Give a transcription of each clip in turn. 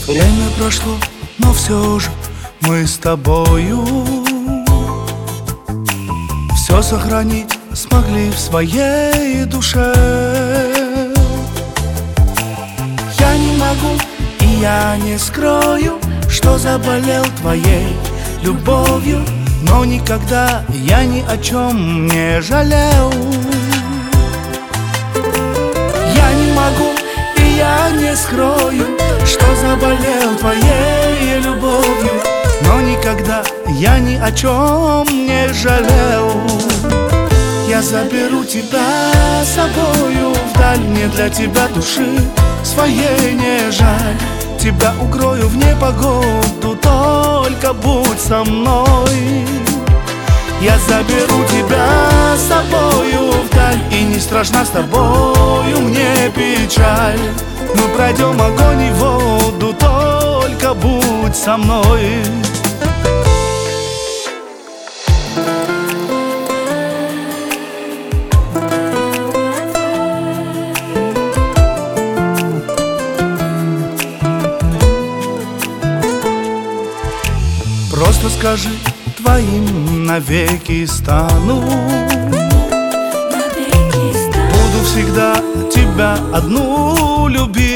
Время прошло, но все же мы с тобою все сохранить смогли в своей душе. Я не могу и я не скрою, что заболел твоей любовью, но никогда я ни о чем не жалел. Я не могу и я не скрою, что заболел твоей любовью, но никогда я ни о чем не жалел. Я заберу тебя с собою вдаль, мне для тебя души своей не жаль. Тебя укрою в непогоду, только будь со мной. Я заберу тебя с собою вдаль, и не страшна с тобою мне печаль. Мы пройдем огонь и воду, только будь со мной. Просто скажи, твоим навеки стану. Буду всегда тебя одну любить.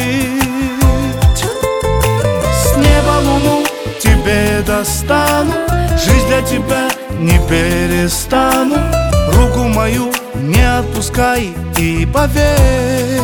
С неба луну тебе достану, жизнь для тебя не перестану. Руку мою не отпускай и поверь.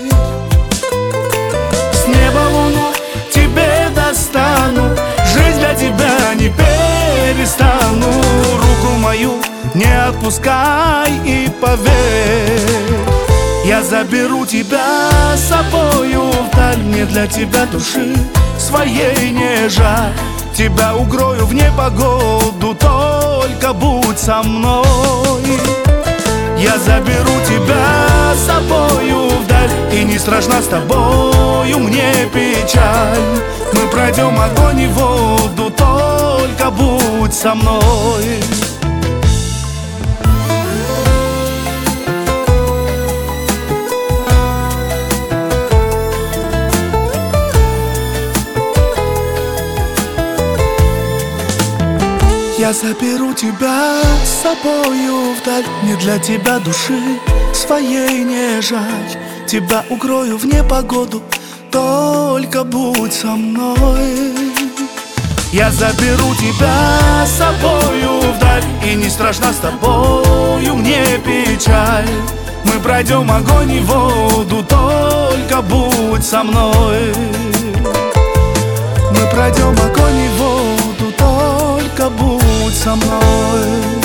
С неба луну тебе достану, жизнь для тебя не перестану. Руку мою не отпускай и поверь. Я заберу тебя с собою вдаль, мне для тебя души своей не жаль. Тебя укрою в непогоду, только будь со мной. Я заберу тебя с собою вдаль, и не страшна с тобою мне печаль. Мы пройдем огонь и воду, только будь со мной. Я заберу тебя с собою вдаль, мне для тебя души своей не жаль. Тебя укрою в непогоду, только будь со мной. Я заберу тебя с собою вдаль, и не страшна с тобою мне печаль. Мы пройдем огонь и воду, только будь со мной. Мы пройдем огонь и воду, только будь со мной.